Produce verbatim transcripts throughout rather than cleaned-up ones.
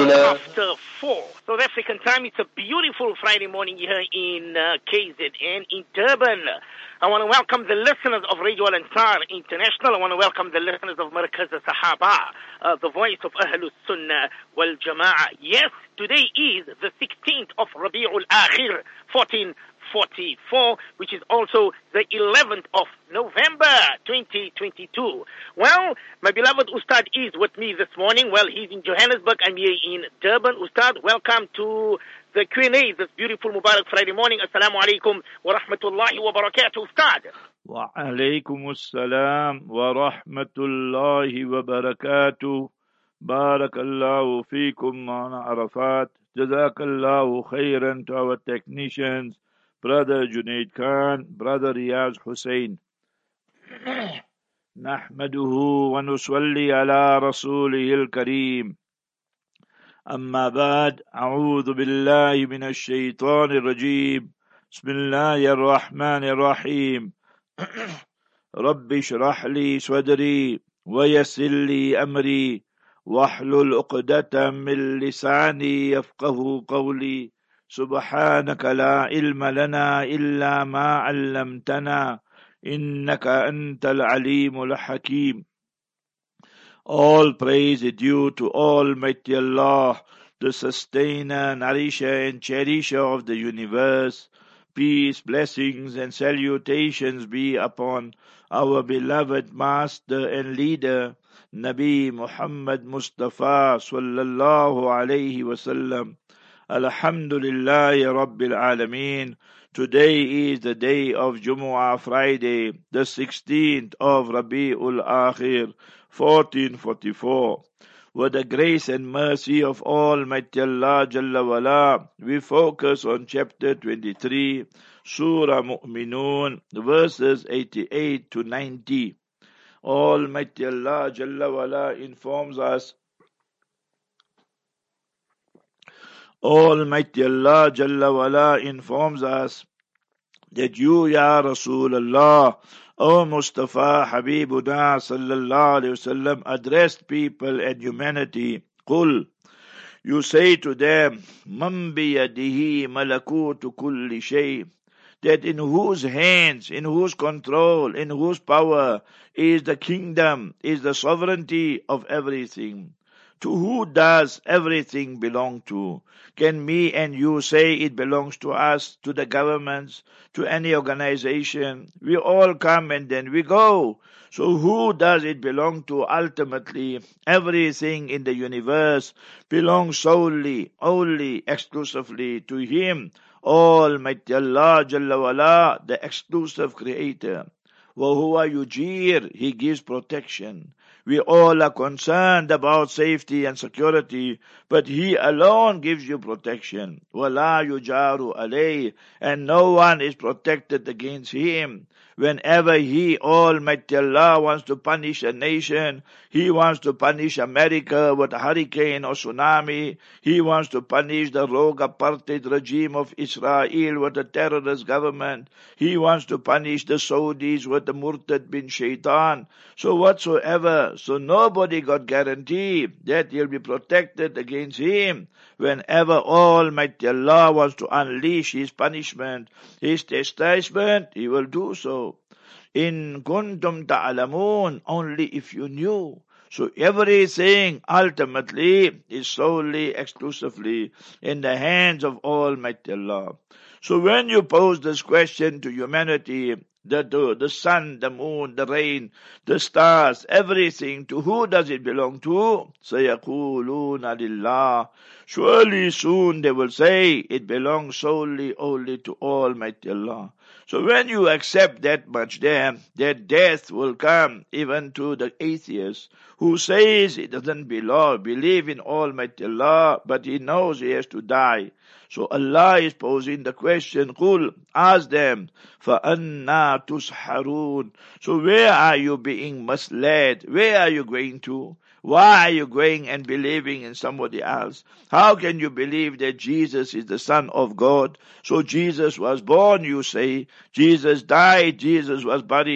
after four. South African time. It's a beautiful Friday morning here in uh, K Z N, in Durban. I want to welcome the listeners of Radio Al Ansar International. I want to welcome the listeners of Markaz Sahaba, uh, the voice of Ahlus Sunnah wal Jama'ah. Yes, today is the sixteenth of Rabi'ul Akhir, fourteen forty-four, which is also the eleventh of November, twenty twenty-two. Well, my beloved Ustad is with me this morning. Well, he's in Johannesburg. I'm here in Durban. Ustad, welcome to the Q and A this beautiful Mubarak Friday morning. Assalamu alaikum wa rahmatullahi wa barakatuh, Ustad. Wa alaikum assalam wa rahmatullahi wa barakatuh. Barakallahu feekum on Arafat. Jazakallahu khairan to our technicians, Brother Junaid Khan, Brother Riyaz Hussein. Nahmaduhu wa nusalli ala rasulihil kareem. Amma ba'd, a'udhu billahi minash shaitanir rajim. Bismillahir rahmanir rahim. Rabbi shrah li sadri wa yassir li amri wahlul uqdatan min lisani yafqahu qawli. سبحانك لا علم لنا إلا ما علمتنا إنك أنت العليم الحكيم. All praise is due to Almighty Allah, the sustainer, nourisher and cherisher of the universe. Peace, blessings and salutations be upon our beloved master and leader, Nabi Muhammad Mustafa sallallahu alayhi wasallam. Alhamdulillahi Rabbil Alameen. Today is the day of Jumu'ah, Friday, the sixteenth of Rabi'ul Akhir, fourteen forty-four. With the grace and mercy of Almighty Allah Jalla wala, we focus on chapter twenty-three, Surah Mu'minun, verses eighty-eight to ninety. Almighty Allah Jalla wala informs us Almighty Allah Jalla wala informs us that you, Ya Rasulullah, O Mustafa Habibuna Sallallahu Alaihi Wasallam, addressed people and humanity. Qul, you say to them, Man biyadihi malakutu kulli shay, that in whose hands, in whose control, in whose power is the kingdom, is the sovereignty of everything. To who does everything belong to? Can me and you say it belongs to us, to the governments, to any organization? We all come and then we go. So who does it belong to ultimately? Everything in the universe belongs solely, only, exclusively to Him, Almighty Allah Jalla wala, the exclusive Creator. وَهُوَ يُجِيرُ, He gives protection. We all are concerned about safety and security, but He alone gives you protection. وَلَا يُجَارُ عَلَيْهِ, and no one is protected against Him. Whenever He, Almighty Allah, wants to punish a nation, He wants to punish America with a hurricane or tsunami, He wants to punish the rogue apartheid regime of Israel with a terrorist government, He wants to punish the Saudis with the Murtad bin Shaitan, so whatsoever, so nobody got guarantee that he'll be protected against Him. Whenever Almighty Allah wants to unleash His punishment, His chastisement, He will do so. In kuntum ta'alamun, only if you knew. So everything ultimately is solely, exclusively in the hands of Almighty Allah. So when you pose this question to humanity, the, the, the sun, the moon, the rain, the stars, everything, to who does it belong to? سَيَقُولُونَ لِلَّهِ. Surely soon they will say it belongs solely only to Almighty Allah. So when you accept that much there, that death will come even to the atheist who says he doesn't belong, believe in Almighty Allah, but he knows he has to die. So Allah is posing the question, Qul, ask them, فَأَنَّا تُسْحَرُونَ. So where are you being misled? Where are you going to? Why are you going and believing in somebody else? How can you believe that Jesus is the Son of God? So Jesus was born, you say. Jesus died. Jesus was buried.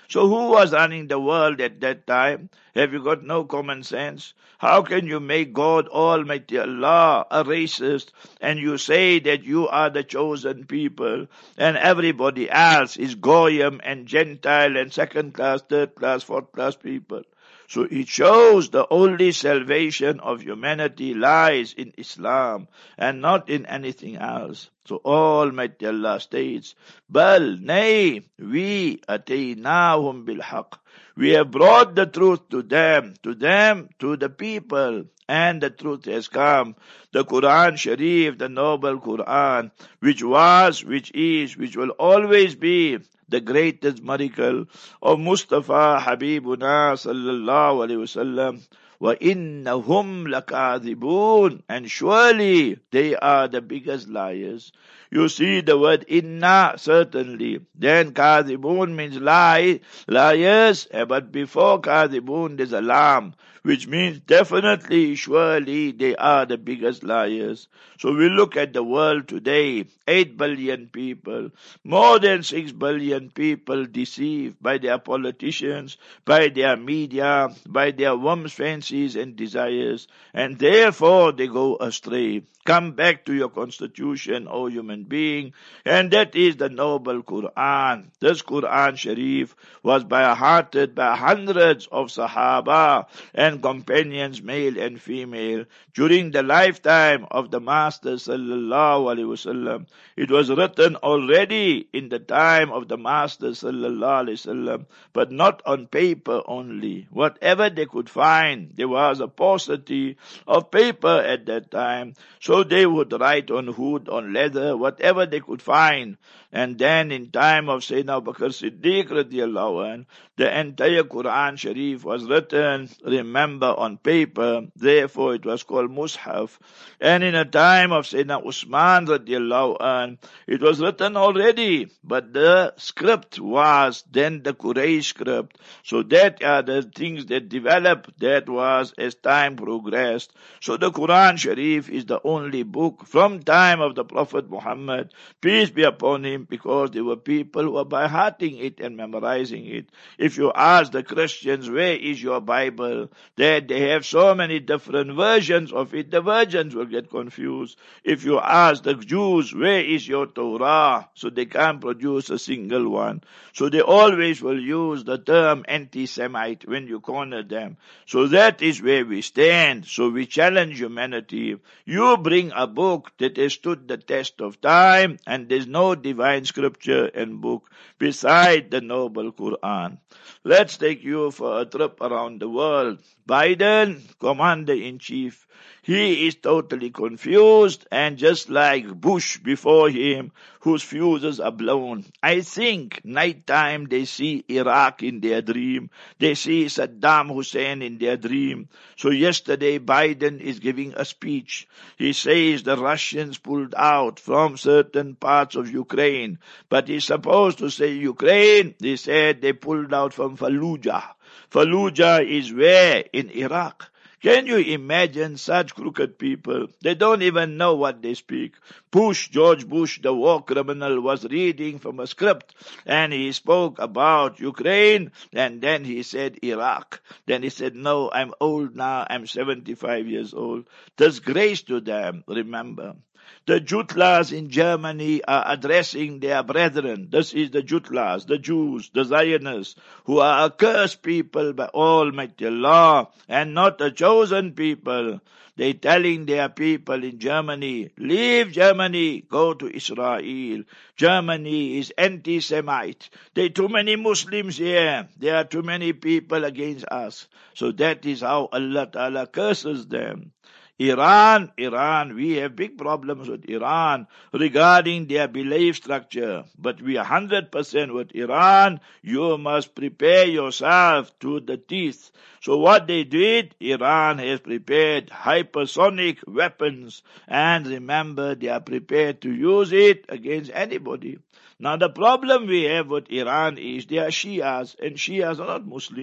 So who was running the world at that time? Have you got no common sense? How can you make God Almighty Allah a racist and you say that you are the chosen people and everybody else is Goyim and Gentile and second class, third class, fourth class people? So it shows the only salvation of humanity lies in Islam and not in anything else. So Almighty Allah states, Bal, nay, we ataynahum bil haqq. We have brought the truth to them, to them, to the people, and the truth has come. The Quran Sharif, the noble Quran, which was, which is, which will always be the greatest miracle of Mustafa Habibuna sallallahu alayhi wasallam. وَإِنَّهُمْ لَكَاذِبُونَ. And surely they are the biggest liars. You see the word inna, certainly. Then kadhibun means lie, liars. But before kadhibun there's a lam, which means definitely, surely they are the biggest liars. So we look at the world today, eight billion people, more than six billion people deceived by their politicians, by their media, by their whims, fancies and desires, and therefore they go astray. Come back to your constitution, O human being, and that is the noble Quran. This Quran Sharif was by hearted by hundreds of Sahaba and companions, male and female, during the lifetime of the Master sallallahu alaihi wasallam. It was written already in the time of the Master sallallahu alaihi wasallam, but not on paper only. Whatever they could find, there was a paucity of paper at that time, so they would write on wood, on leather, whatever they could find. And then in time of Sayyidina Abu Bakr Siddiq radiallahu anh, the entire Quran Sharif was written, remember, on paper, therefore it was called Mus'haf. And in a time of Sayyidina Usman radiallahu anh, it was written already, but the script was then the Quraysh script. So that are the things that developed, that was as time progressed. So the Quran Sharif is the only book from time of the Prophet Muhammad, peace be upon him, because there were people who were by hearting it and memorizing it. If you ask the Christians, where is your Bible? That they have so many different versions of it, the virgins will get confused. If you ask the Jews, where is your Torah? So they can't produce a single one. So they always will use the term anti-Semite when you corner them. So that is where we stand. So we challenge humanity. You bring a book that has stood the test of time, and there's no divine scripture and book beside the noble Quran. Let's take you for a trip around the world. Biden, commander-in-chief, he is totally confused, and just like Bush before him, whose fuses are blown. I think nighttime they see Iraq in their dream. They see Saddam Hussein in their dream. So yesterday Biden is giving a speech. He says the Russians pulled out from certain parts of Ukraine. But he's supposed to say Ukraine. They said they pulled out from Fallujah. Fallujah is where? In Iraq. Can you imagine such crooked people? They don't even know what they speak. Bush, George Bush, the war criminal, was reading from a script, and he spoke about Ukraine, and then he said Iraq. Then he said, no, I'm old now, I'm seventy-five years old. Disgrace to them, remember. The Jutlas in Germany are addressing their brethren. This is the Jutlas, the Jews, the Zionists, who are a cursed people by Almighty Allah and not a chosen people. They telling their people in Germany, leave Germany, go to Israel. Germany is anti-Semite. There are too many Muslims here. There are too many people against us. So that is how Allah Ta'ala curses them. Iran, Iran, we have big problems with Iran regarding their belief structure. But we are one hundred percent with Iran. You must prepare yourself to the teeth. So what they did, Iran has prepared hypersonic weapons. And remember, they are prepared to use it against anybody. Now the problem we have with Iran is they are Shias, and Shias are not Muslim.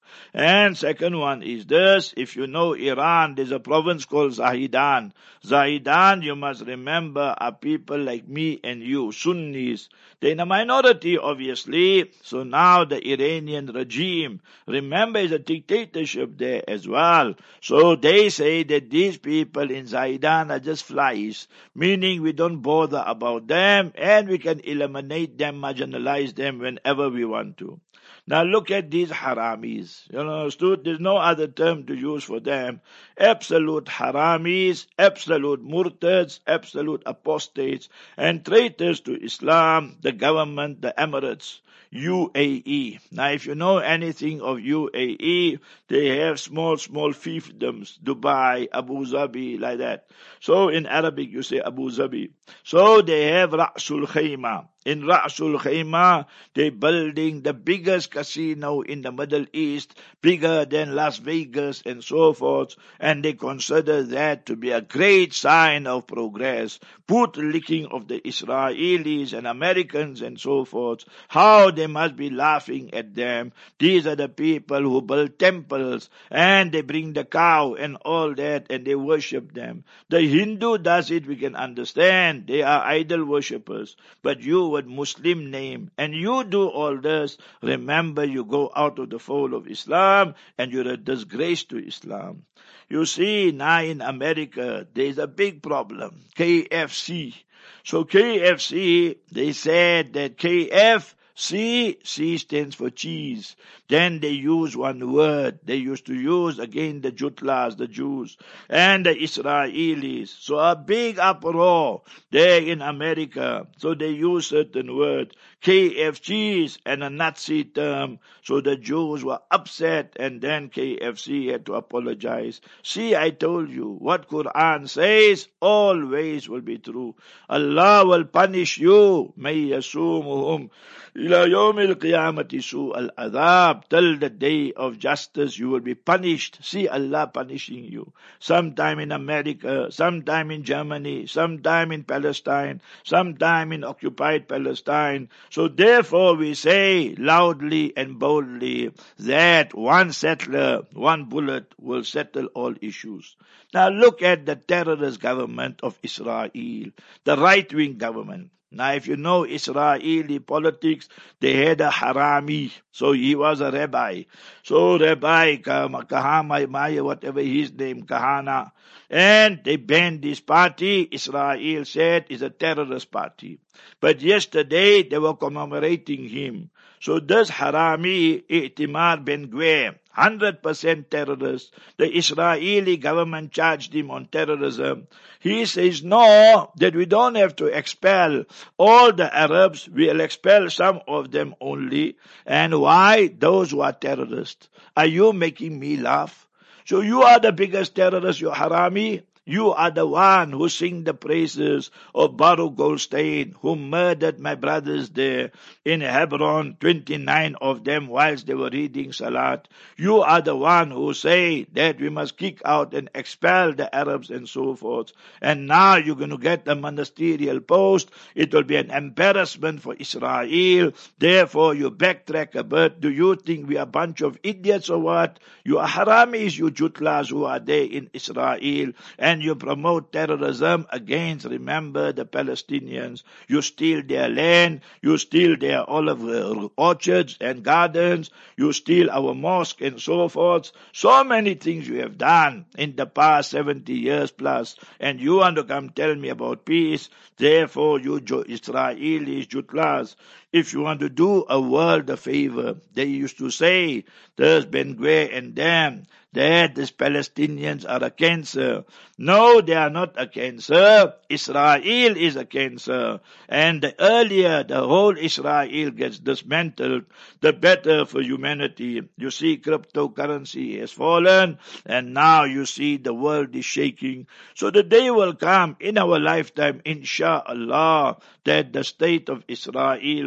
And second one is this, if you know Iran, there's a province called Zahidan. Zahidan, you must remember, are people like me and you, Sunnis. They're in a minority, obviously. So now the Iranian regime, remember, is a dictatorship there as well. So they say that these people in Zahidan are just flies, meaning we don't bother about them and we can eliminate them, marginalize them whenever we want to. Now look at these haramis. You know, there's no other term to use for them. Absolute haramis, absolute murtads, absolute apostates, and traitors to Islam, the government, the Emirates, U A E. Now if you know anything of U A E, they have small, small fiefdoms, Dubai, Abu Dhabi, like that. So in Arabic you say Abu Dhabi. So they have Ra'sul Khayma. In Ra'sul Khayma, they're building the biggest casino in the Middle East, bigger than Las Vegas and so forth, and they consider that to be a great sign of progress. Put licking of the Israelis and Americans and so forth, how they must be laughing at them. These are the people who build temples, and they bring the cow and all that, and they worship them. The Hindu does it, we can understand. They are idol worshippers. But you with Muslim name, and you do all this, remember you go out of the fold of Islam, and you're a disgrace to Islam. You see, now in America, there's a big problem, K F C. So K F C, they said that K F C, C stands for cheese. Then they use one word. They used to use again the Jutlas, the Jews, and the Israelis. So a big uproar there in America. So they use certain word, K F cheese, and a Nazi term. So the Jews were upset, and then K F C had to apologize. See, I told you, what Quran says always will be true. Allah will punish you. May yasumuhum ila yawm al-qiyamati su al-adhab. Till the day of justice you will be punished. See Allah punishing you. Sometime in America, sometime in Germany, sometime in Palestine, sometime in occupied Palestine. So therefore we say loudly and boldly that one settler, one bullet will settle all issues. Now look at the terrorist government of Israel, the right-wing government. Now if you know Israeli politics, they had a harami, so he was a rabbi. So Rabbi Kahama, Maya, whatever his name, Kahana, and they banned this party. Israel said is a terrorist party. But yesterday they were commemorating him. So this harami, Itamar Ben-Gvir, one hundred percent terrorist. The Israeli government charged him on terrorism. He says, no, that we don't have to expel all the Arabs. We'll expel some of them only. And why? Those who are terrorists. Are you making me laugh? So you are the biggest terrorist, you harami. You are the one who sing the praises of Baruch Goldstein, who murdered my brothers there in Hebron, twenty-nine of them whilst they were reading Salat. You are the one who say that we must kick out and expel the Arabs and so forth. And now you're going to get a ministerial post. It will be an embarrassment for Israel. Therefore you backtrack a bit. Do you think we are a bunch of idiots or what? You are haramis, you jutlas who are there in Israel. And you promote terrorism against, remember, the Palestinians. You steal their land, you steal their olive orchards and gardens, you steal our mosque and so forth. So many things you have done in the past seventy years plus, and you want to come tell me about peace. Therefore, you Israelis, Jutlas, if you want to do a world a favor, they used to say, there's Ben-Gvir and them, that these Palestinians are a cancer. No, they are not a cancer. Israel is a cancer. And the earlier the whole Israel gets dismantled, the better for humanity. You see, cryptocurrency has fallen, and now you see the world is shaking. So the day will come in our lifetime, inshallah, that the state of Israel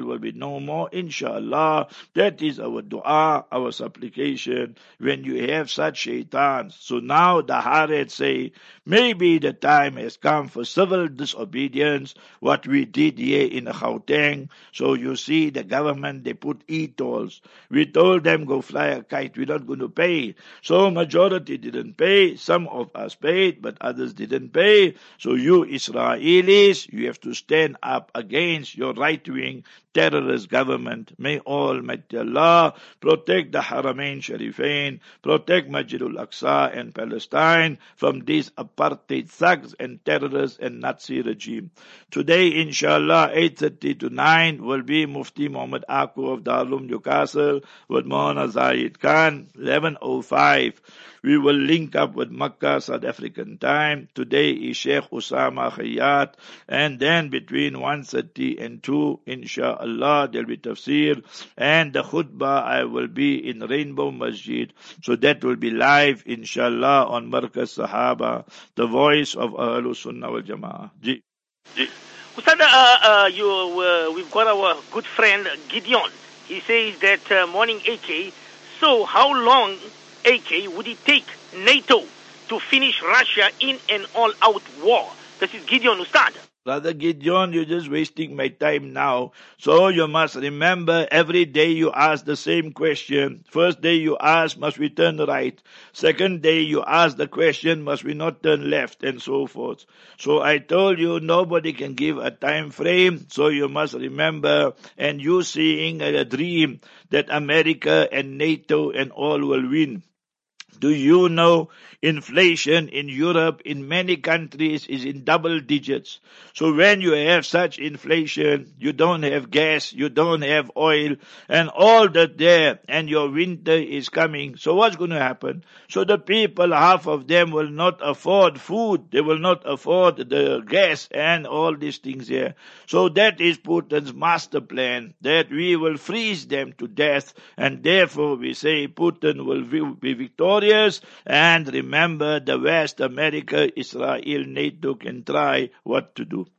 will be no more, inshallah. That is our dua, our supplication, when you have such shaitans. So now the Haaretz say, maybe the time has come for civil disobedience, what we did here in Gauteng. So you see the government, they put e-tolls. We told them, go fly a kite, we're not going to pay. So majority didn't pay, some of us paid, but others didn't pay. So you Israelis, you have to stand up against your right-wing terrorist government. May Almighty Allah protect the Haramain Sharifain, protect Masjidul Aqsa and Palestine from these apartheid thugs and terrorists and Nazi regime. Today, inshallah, eight thirty to nine will be Mufti Muhammad Aku of Darul Newcastle with Maulana Zahid Khan, eleven oh five. We will link up with Makkah, South African time. Today is Sheikh Usama Khayyat. And then between one thirty and two, inshallah, there will be tafsir. And the khutbah, I will be in Rainbow Masjid. So that will be live, inshallah, on Markaz Sahaba, the voice of Ahlus Sunnah wal Jama'ah. Ji. Ji. Ustad, uh, uh, you, uh, we've got our good friend Gideon. He says that uh, morning A K. So how long, A K, would it take NATO to finish Russia in an all-out war? This is Gideon, Ustad. Brother Gideon, you're just wasting my time now. So you must remember, every day you ask the same question. First day you ask, must we turn right? Second day you ask the question, must we not turn left? And so forth. So I told you, nobody can give a time frame. So you must remember, and you seeing a dream that America and NATO and all will win. Do you know inflation in Europe, in many countries, is in double digits? So when you have such inflation, you don't have gas, you don't have oil, and all that there, and your winter is coming. So what's going to happen? So the people, half of them will not afford food, they will not afford the gas and all these things here. So that is Putin's master plan, that we will freeze them to death, and therefore we say Putin will be victorious. And remember, the West, America, Israel, NATO can try what to do.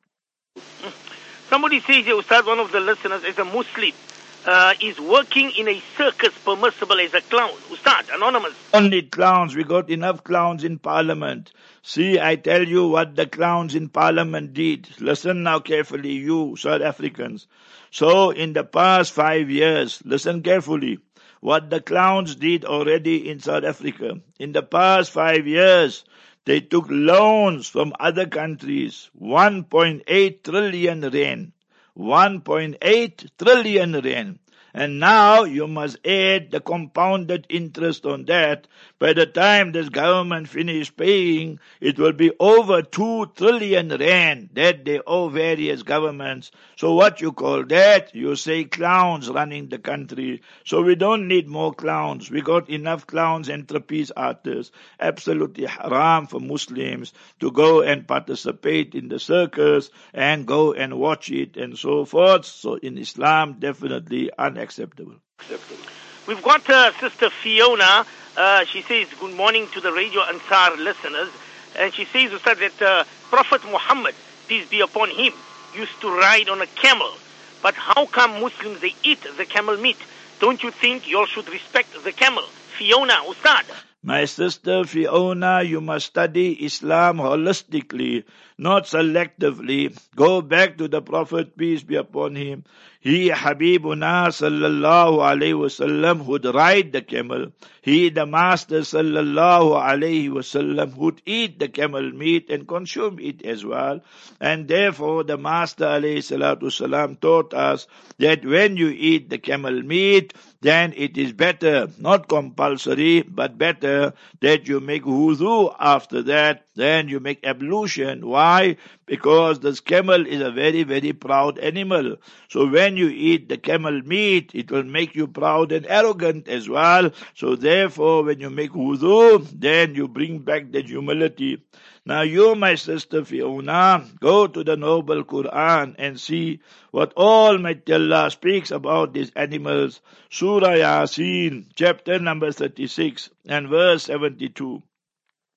Somebody says, Ustad, one of the listeners, as a Muslim, uh, is working in a circus permissible as a clown. Ustad, anonymous. Only clowns. We got enough clowns in Parliament. See, I tell you what the clowns in Parliament did. Listen now carefully, you South Africans. So in the past five years, listen carefully. What the clowns did already in South Africa. In the past five years, they took loans from other countries, one point eight trillion rand. one point eight trillion rand. And now you must add the compounded interest on that. By the time this government finish paying, it will be over two trillion rand that they owe various governments. So what you call that? You say clowns running the country. So we don't need more clowns. We got enough clowns and trapeze artists. Absolutely haram for Muslims to go and participate in the circus and go and watch it and so forth. So in Islam, definitely unacceptable. Acceptable. We've got uh, Sister Fiona. Uh, she says, good morning to the Radio Ansar listeners. And she says, Ustad, that uh, Prophet Muhammad, peace be upon him, used to ride on a camel. But how come Muslims, they eat the camel meat? Don't you think you all should respect the camel? Fiona, Ustad. My sister Fiona, you must study Islam holistically, not selectively. Go back to the Prophet, peace be upon him. He, Habibuna sallallahu alayhi wasallam, would ride the camel. He, the Master sallallahu alayhi wasallam, would eat the camel meat and consume it as well. And therefore the Master alayhi salatu wasalam taught us that when you eat the camel meat, then it is better, not compulsory, but better that you make wudu after that, then you make ablution. Why? Because this camel is a very, very proud animal. So when you eat the camel meat, it will make you proud and arrogant as well. So therefore, when you make wudu, then you bring back that humility. Now you, my sister Fiona, go to the Noble Quran and see what Almighty Allah speaks about these animals. Surah Yasin, chapter number thirty-six and verse seventy-two.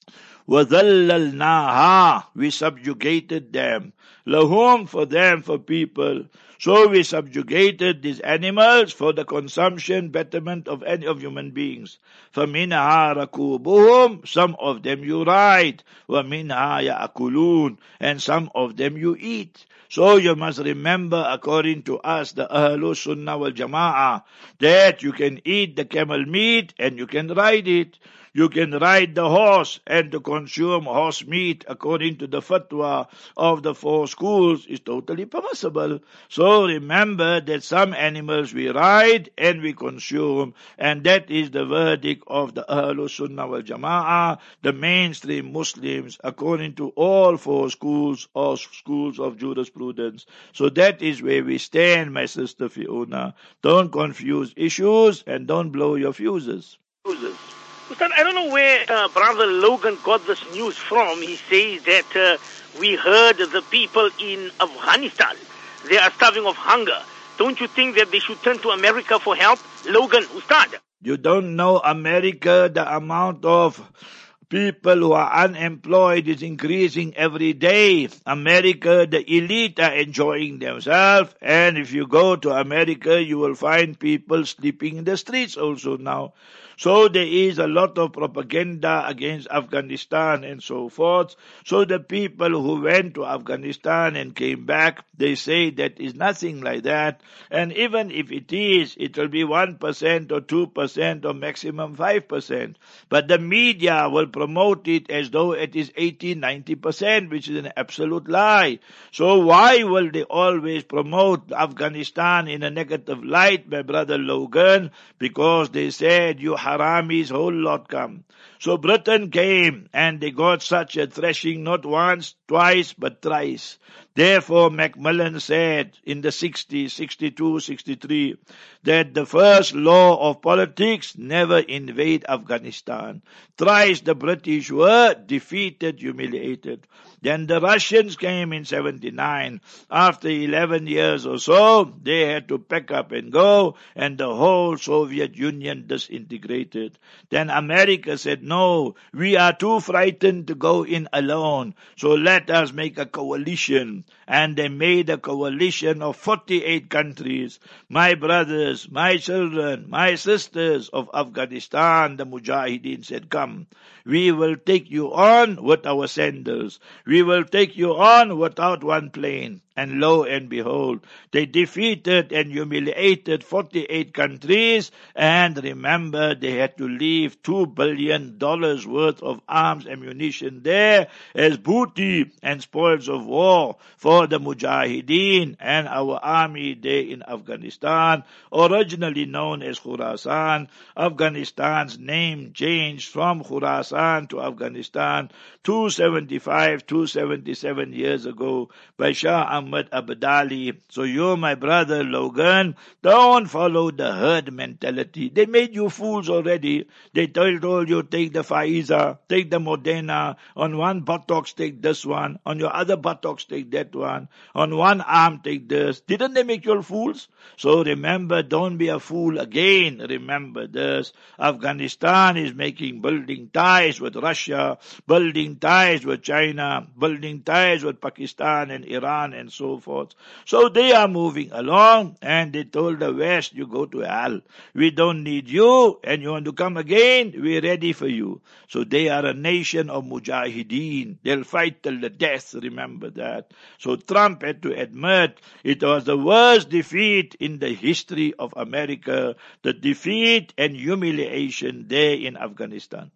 وَذَلَّلْنَاهَا, we subjugated them. لَهُمْ, for them, for people. So we subjugated these animals for the consumption, betterment of any of human beings. فَمِنْهَا رَكُوبُهُمْ, some of them you ride. وَمِنْهَا يَأْكُلُونَ, and some of them you eat. So you must remember, according to us, the Ahlus Sunnah wal Jama'ah, that you can eat the camel meat and you can ride it. You can ride the horse, and to consume horse meat, according to the fatwa of the four schools, is totally permissible. So remember that some animals we ride and we consume, and that is the verdict of the Ahlus Sunnah wal Jama'ah, the mainstream Muslims, according to all four schools or schools of jurisprudence. So that is where we stand, my sister Fiona. Don't confuse issues and don't blow your fuses. Fuses. Ustad, I don't know where uh, Brother Logan got this news from. He says that uh, we heard the people in Afghanistan, they are starving of hunger. Don't you think that they should turn to America for help? Logan, Ustad. You don't know America, the amount of people who are unemployed is increasing every day. America, the elite are enjoying themselves. And if you go to America, you will find people sleeping in the streets also now. So there is a lot of propaganda against Afghanistan and so forth. So the people who went to Afghanistan and came back, they say that is nothing like that. And even if it is, it will be one percent or two percent or maximum five percent. But the media will promote it as though it is eighty, ninety percent, which is an absolute lie. So why will they always promote Afghanistan in a negative light, my brother Logan? Because they said, you haramis, whole lot come. So Britain came and they got such a thrashing, not once, twice, but thrice. Therefore Macmillan said in the sixties, sixty-two, sixty-three, that the first law of politics, never invade Afghanistan. Thrice the British were defeated, humiliated. Then the Russians came in seventy-nine. After eleven years or so, they had to pack up and go, and the whole Soviet Union disintegrated. Then America said, no, we are too frightened to go in alone, so let us make a coalition. And they made a coalition of forty-eight countries. My brothers, my children, my sisters of Afghanistan, the Mujahideen said, come, we will take you on with our sandals. We will take you on without one plane. And lo and behold, they defeated and humiliated forty-eight countries, and remember, they had to leave two billion dollars worth of arms ammunition there as booty and spoils of war for the Mujahideen and our army there in Afghanistan, originally known as Khurasan. Afghanistan's name changed from Khurasan to Afghanistan two seventy-five, two seventy-seven years ago by Shah Ahmad Abdali. So you, my brother Logan, don't follow the herd mentality. They made you fools already. They told you, take the Pfizer, take the Moderna. On one buttocks, take this one. On your other buttocks, take that one. On one arm, take this. Didn't they make you all fools? So remember, don't be a fool again. Remember this. Afghanistan is making building ties with Russia, building ties with China, building ties with Pakistan and Iran and so forth. So they are moving along, and they told the West, you go to hell. We don't need you, and you want to come again, we're ready for you. So they are a nation of Mujahideen. They'll fight till the death, remember that. So Trump had to admit it was the worst defeat in the history of America, the defeat and humiliation there in Afghanistan.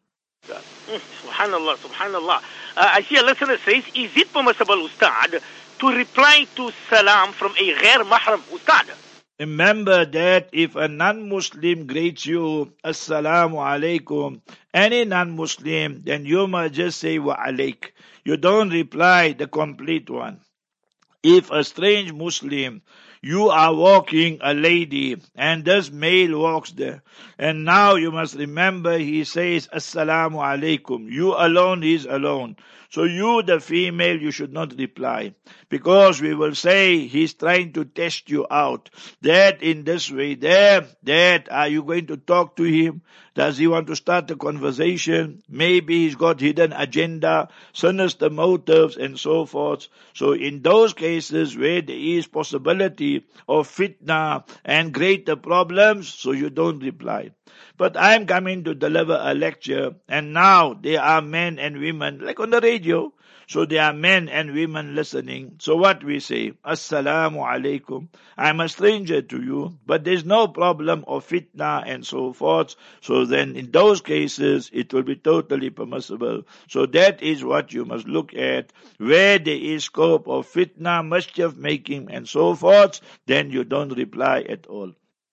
Mm, subhanallah, subhanallah. Uh, I see a listener says, is it permissible, Ustad, to reply to salam from a ghair mahram, Ustad? Remember that if a non-Muslim greets you, Assalamu alaikum, any non-Muslim, then you must just say wa alaik. You don't reply the complete one. If a strange Muslim, you are walking a lady, and this male walks there, and now you must remember he says Assalamu alaikum. You alone is alone. So you, the female, you should not reply, because we will say he's trying to test you out. That in this way there, that are you going to talk to him? Does he want to start a conversation? Maybe he's got hidden agenda, sinister motives, and so forth. So in those cases where there is possibility of fitna and greater problems, so you don't reply. But I'm coming to deliver a lecture, and now there are men and women, like on the radio, so there are men and women listening. So what we say, Assalamu alaikum, I'm a stranger to you, but there's no problem of fitna and so forth. So then in those cases, it will be totally permissible. So that is what you must look at. Where there is scope of fitna, mischief making and so forth, then you don't reply at all.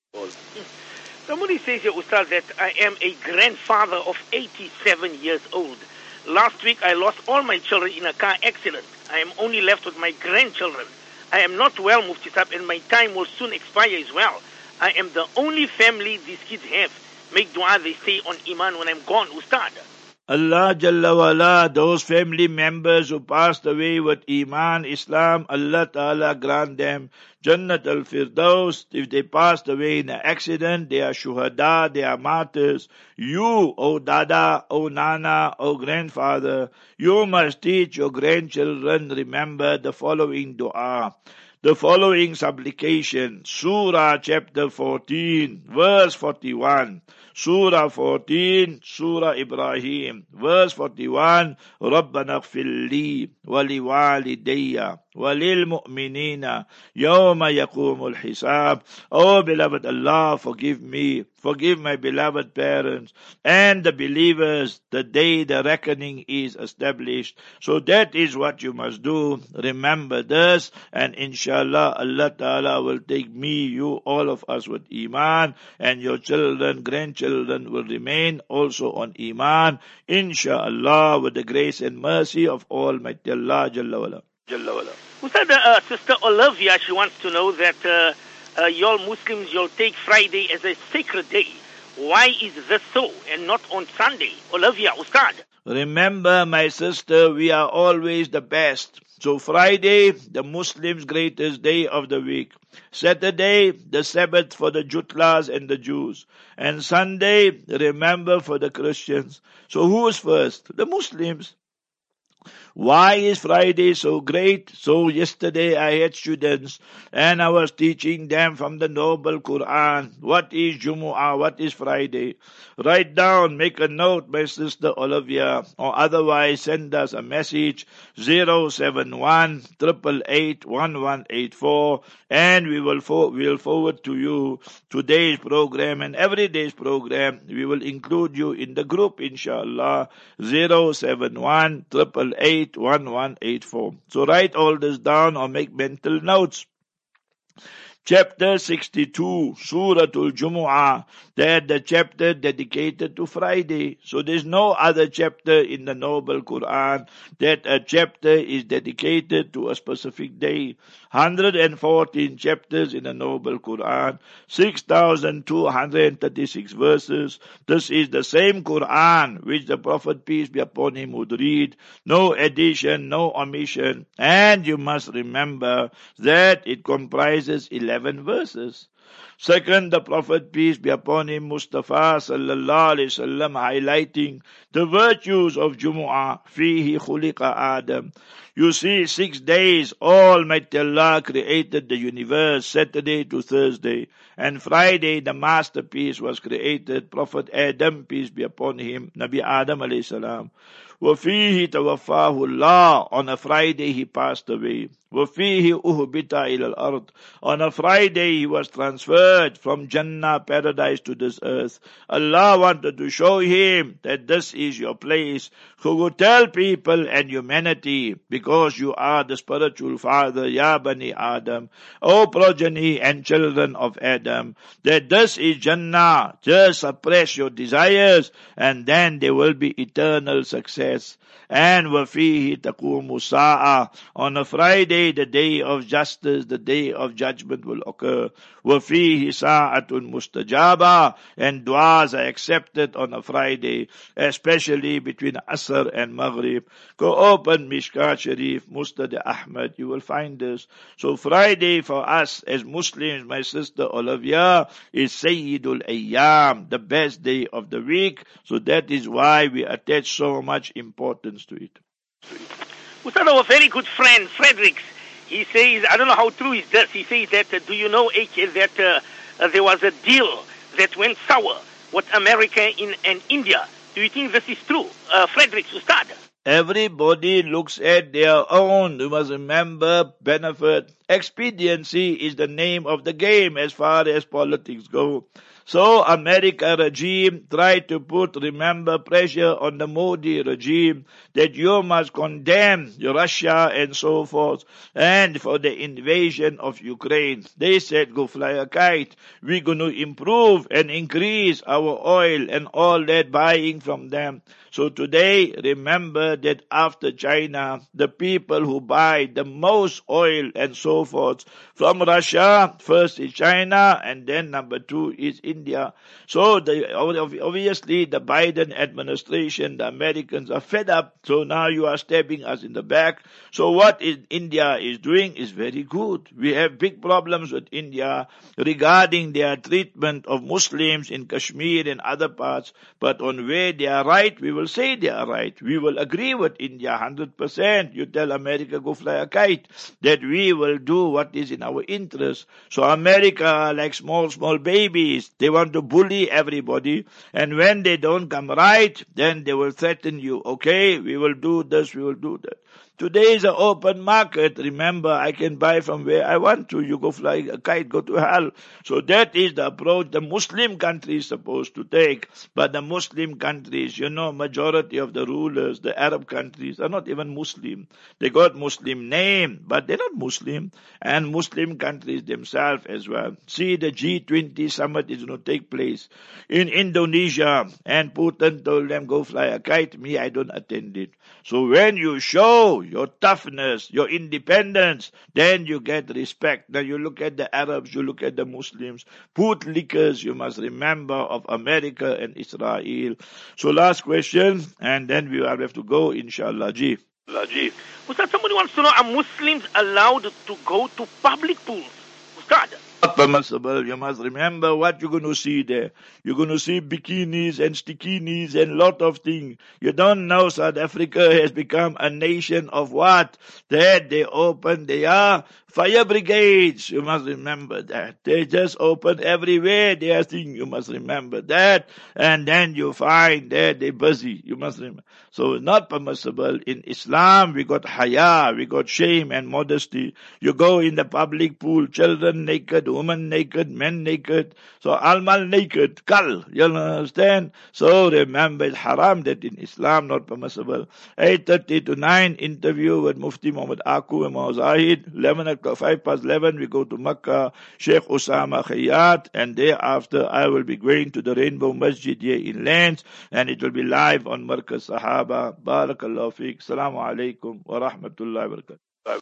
Somebody says here, Ustaz, that I am a grandfather of eighty-seven years old. Last week I lost all my children in a car accident. I am only left with my grandchildren. I am not well, Mufti Sahib, and my time will soon expire as well. I am the only family these kids have. Make dua, they say, on Iman when I'm gone, Ustad. Allah Jalla wala, those family members who passed away with Iman, Islam, Allah Ta'ala grant them Jannat al-Firdaus. If they passed away in an accident, they are shuhada, they are martyrs. You, O Dada, O Nana, O grandfather, you must teach your grandchildren, remember the following dua. The following supplication, Surah chapter fourteen, verse forty-one. Surah fourteen, Surah Ibrahim, verse forty-one, رَبَّنَا اغْفِرْ لِي وَلِوَالِدَيَّ وَلِلْمُؤْمِنِينَ يَوْمَ يَقُومُ الْحِسَابِ. Oh beloved Allah, forgive me, forgive my beloved parents and the believers the day the reckoning is established. So that is what you must do. Remember this, and inshallah Allah Ta'ala will take me, you, all of us with Iman, and your children, grandchildren Children will remain also on Iman, inshallah, with the grace and mercy of Almighty Allah Jalla wala. Jalla wala. Ustad, uh, Sister Olivia, she wants to know that uh, uh, y'all Muslims, you'll take Friday as a sacred day. Why is this so and not on Sunday? Olivia, Ustad. Remember, my sister, we are always the best. So Friday, the Muslims' greatest day of the week. Saturday, the Sabbath for the Jutlas and the Jews. And Sunday, remember, for the Christians. So who is first? The Muslims. Why is Friday so great? So yesterday I had students and I was teaching them from the Noble Quran. What is Jumu'ah? What is Friday? Write down, make a note, my sister Olivia, or otherwise send us a message, zero seven one, eight eight eight, one one eight four, and we will for, we'll forward to you today's program and every day's program. We will include you in the group, inshallah, zero seven one, eight eight eight, one one eight four. So write all this down or make mental notes. Chapter sixty-two, Suratul Jumu'ah, that the chapter dedicated to Friday. So there's no other chapter in the Noble Quran that a chapter is dedicated to a specific day. one hundred fourteen chapters in the Noble Quran, six thousand two hundred thirty-six verses. This is the same Quran which the Prophet, peace be upon him, would read. No addition, no omission. And you must remember that it comprises eleven verses. Second, the Prophet, peace be upon him, Mustafa sallallahu alayhi wasallam, highlighting the virtues of Jumu'ah, fihi khuliqa Adam. You see, six days, Almighty Allah created the universe, Saturday to Thursday. And Friday, the masterpiece was created, Prophet Adam, peace be upon him, Nabi Adam alayhi salam. وَفِيهِ تَوَفَّاهُ اللَّهُ. On a Friday he passed away. وَفِيهِ أُهْبِتَ إِلَى الْأَرْضِ. On a Friday he was transferred from Jannah, paradise, to this earth. Allah wanted to show him that this is your place. So go tell people and humanity, because you are the spiritual father, Ya Bani Adam, O progeny and children of Adam, that this is Jannah. Just suppress your desires and then there will be eternal success. And وَفِيهِ تَقُومُ السَّاعَةُ. On a Friday, the day of justice, the day of judgment will occur. وَفِيهِ سَاعَةٌ مُسْتَجَابَةٌ. And du'as are accepted on a Friday, especially between Asr and Maghrib. Go open Mishkat Sharif, Musnad Ahmad, you will find this. So Friday for us as Muslims, my sister Olivia, is Sayyidul Ayyam, the best day of the week. So that is why we attach so much importance to it. Ustad, our very good friend, Fredericks, he says, I don't know how true is this, he says that, uh, do you know, A K, that uh, uh, there was a deal that went sour with America in, and India. Do you think this is true? Uh, Fredericks, Ustad. Everybody looks at their own. You must remember, benefit. Expediency is the name of the game as far as politics go. So America regime tried to put, remember, pressure on the Modi regime that you must condemn Russia and so forth, and for the invasion of Ukraine. They said, go fly a kite. We're going to improve and increase our oil and all that buying from them. So today, remember that after China, the people who buy the most oil and so forth from Russia, first is China, and then number two is India. So the, obviously the Biden administration, the Americans are fed up. So now you are stabbing us in the back. So what is India is doing is very good. We have big problems with India regarding their treatment of Muslims in Kashmir and other parts. But on where they are right, we will say they are right. We will agree with India one hundred percent. You tell America, go fly a kite, that we will do what is in our interest. So America, like small, small babies, they want to bully everybody. And when they don't come right, then they will threaten you. Okay, we will do this, we will do that. Today is an open market. Remember, I can buy from where I want to. You go fly a kite, go to hell. So that is the approach the Muslim country is supposed to take. But the Muslim countries, you know, majority of the rulers, the Arab countries, are not even Muslim. They got Muslim name, but they're not Muslim. And Muslim countries themselves as well. See, the G twenty summit is going to take place in Indonesia. And Putin told them, go fly a kite. Me, I don't attend it. So when you show your toughness, your independence, then you get respect. Now you look at the Arabs, you look at the Muslims, bootlickers, you must remember, of America and Israel. So last question, and then we will have to go, inshallah. Ji. Ji. Ustad, somebody wants to know, are Muslims allowed to go to public pools? Ustad. Not permissible. You must remember what you're going to see there. You're going to see bikinis and stikinis and lot of things. You don't know South Africa has become a nation of what? That they open, they are fire brigades. You must remember that. They just open everywhere. They are things. You must remember that. And then you find that they're busy. You must remember. So not permissible. In Islam, we got haya, we got shame and modesty. You go in the public pool, children naked, women naked, men naked. So almal naked, kal. You understand? So remember, it's haram that in Islam, not permissible. eight thirty to nine, interview with Mufti Muhammad Aku and Muhammad Zahid. eleven o'clock, five past eleven, we go to Makkah, Sheikh Osama Khayyat, and thereafter I will be going to the Rainbow Masjid here in Lens, and it will be live on Markaz Sahaba. Barakallahu feek. Assalamu alaikum wa rahmatullahi wa barakatuh.